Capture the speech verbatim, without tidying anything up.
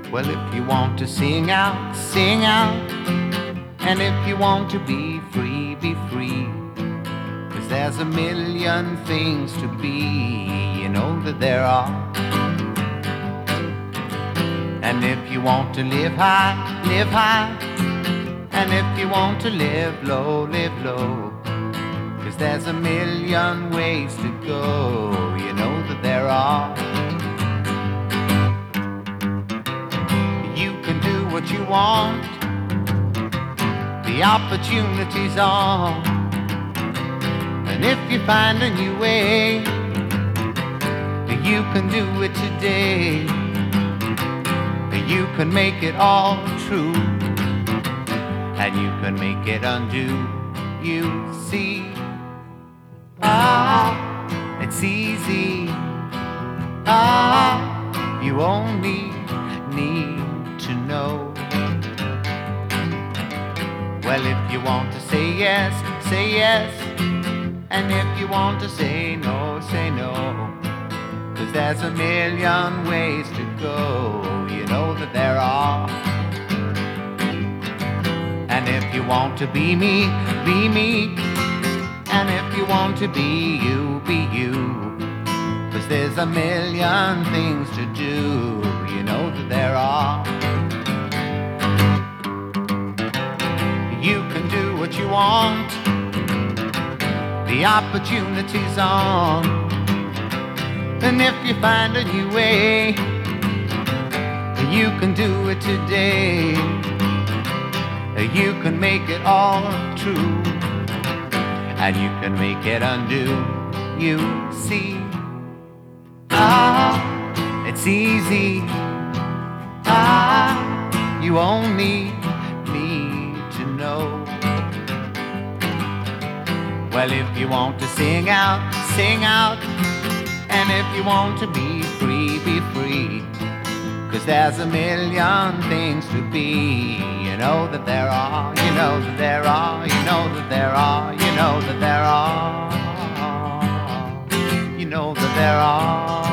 Well, if you want to sing out, sing out. And if you want to be free, be free. 'Cause there's a million things to be, you know that there are. And if you want to live high, live high. And if you want to live low, live low. 'Cause there's a million ways to go, you know that there are. You can do what you want. The opportunity's on. And if you find a new way, you can do it today. You can make it all true, and you can make it undo. You see, ah, it's easy. Ah, you only need to know. Well, if you want to say yes, say yes. And if you want to say no, say no. 'Cause there's a million ways to go, you know that there are. And if you want to be me, be me. And if you want to be you, be you. 'Cause there's a million things to do, you know that there are. You can do what you want. The opportunity's on. And if you find a new way, you can do it today. You can make it all true, and you can make it undo. You see, ah, it's easy. Ah, you only need to know. Well, if you want to sing out, sing out. And if you want to be free, be free. 'Cause there's a million things to be, you know that there are, you know that there are, you know that there are, you know that there are, you know that there are.